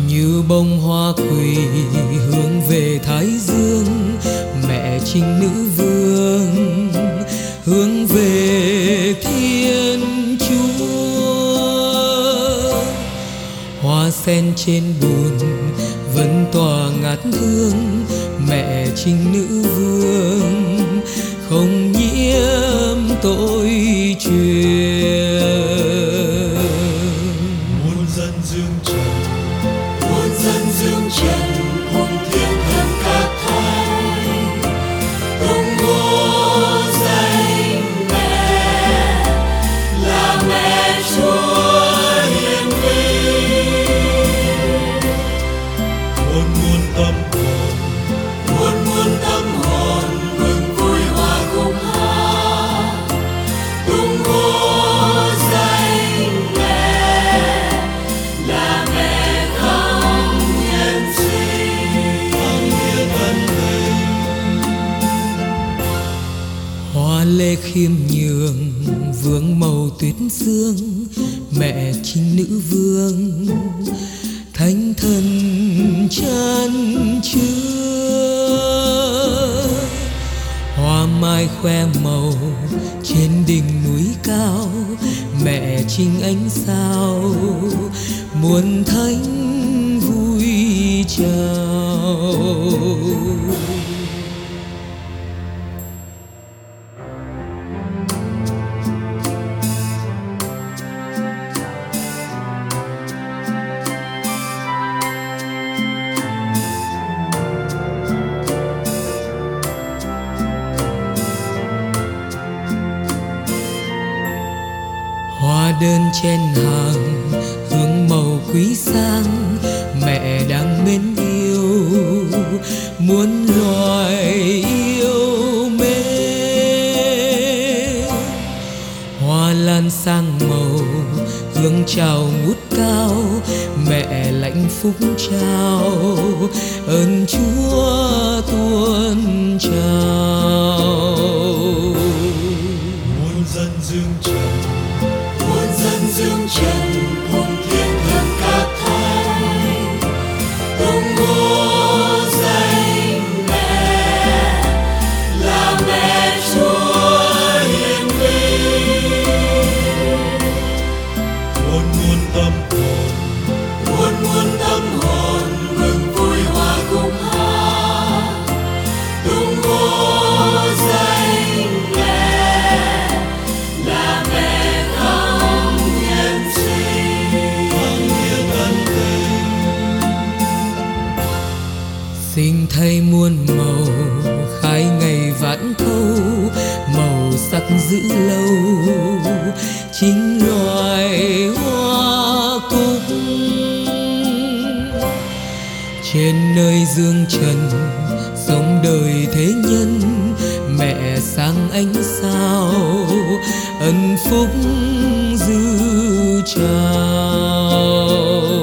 như bông hoa quỳ hướng về Thái Dương. Mẹ Trinh Nữ Vương hướng về Thiên Chúa. Hoa sen trên bùn vẫn tỏa ngát hương. Mẹ Trinh Nữ Vương không nhiễm tội truyền. Muôn dân dương trần, muôn dân dương trần, cùng thiên thần ca thánh, tung hô danh mẹ là mẹ Chúa hiền vinh. Muôn muôn tâm hồn, muôn muôn tâm hồn mừng vui hòa cùng hát, tung hô danh mẹ là mẹ không hiền sinh, không hiền ân tình. Hoa lê khiêm nhường vương màu tuyết dương. Mẹ Trinh Nữ Vương thánh thần chan chứa. Hoa mai khoe màu trên đỉnh núi cao. Mẹ Trinh ánh sao muôn thánh vui chào. Hoa đơn trên hàng hương màu quý sang. Mẹ đang mến yêu muôn loài yêu mến. Hoa lan sang màu hương trào ngút cao. Mẹ lãnh phúc trao ơn Chúa tuôn trào. Muôn dân dương trần, muôn dân dương trần, cùng thiên thần ca thánh, tung hô danh mẹ là mẹ Chúa hiền vinh. Muôn muôn tâm hồn, muôn muôn tâm hồn mừng vui hòa cùng hát, tung hô danh mẹ là mẹ không hiền sinh, không hiền ân tình. Sinh thay muôn màu khai ngày vãn thâu. Màu sắc giữ lâu chính loài hoa cúc. Trên nơi dương trần sống đời thế nhân. Mẹ sáng ánh sao ân phúc dư trào.